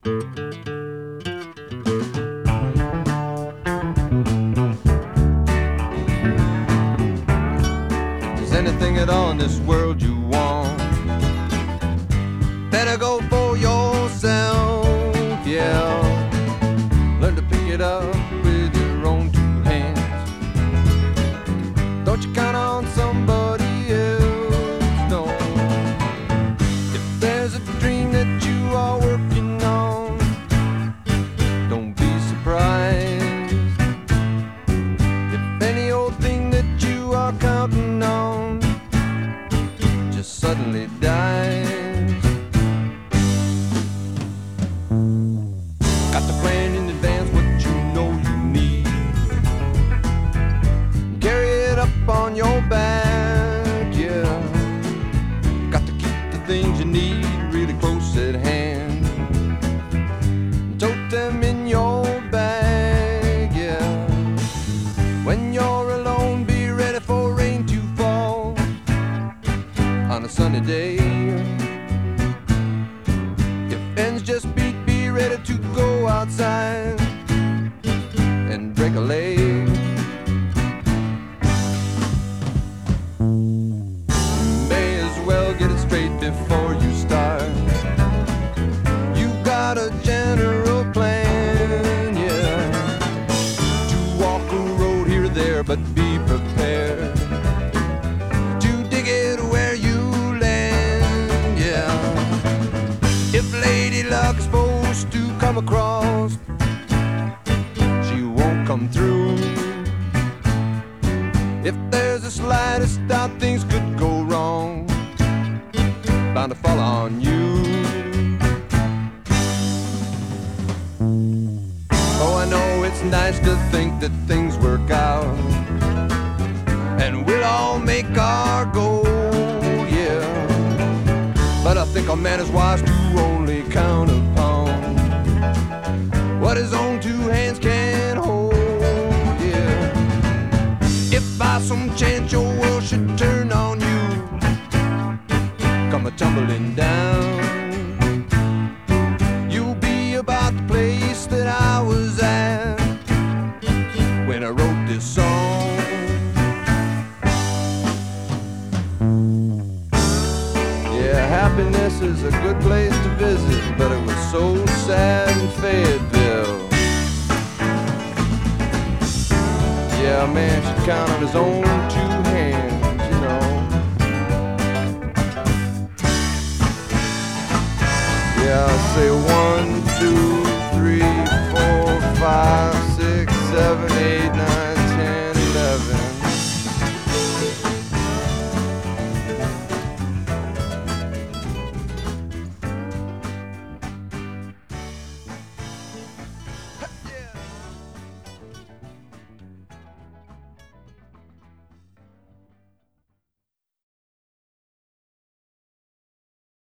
There's anything at all in this world you want, better go for yourself, yeah. Learn to pick it up with your own two hands. Don't you count on somebody else, no. If there's a dream that you are working on, don't be surprised if any old thing that you are counting on just suddenly dies. Got to plan in advance what you know you need, carry it up on your back, yeah. Got to keep the things you need really close at hand, tote them in your bag, yeah. When you're alone, be ready for rain to fall on a sunny day. If ends just beat, be ready to go outside and break a leg. May as well get it straight before you start. You got a general plan, yeah, to walk a road here or there, but be prepared to dig it where you land, yeah. If Lady Luck's supposed to come across, she won't come through. If there's the slightest doubt things could go wrong, bound to fall on you. Oh, I know it's nice to think that things work out and we'll all make our goal, yeah. But I think a man is wise to only count upon what his own two hands can hold, yeah. If by some chance your world should turn on you, come a tumbling down, you'll be about the place that I was at when I wrote this song. Yeah, happiness is a good place to visit, but it was so sad in Fayetteville. Yeah, a man should count on his own two hands, you know. Yeah, I'll say 1, 2,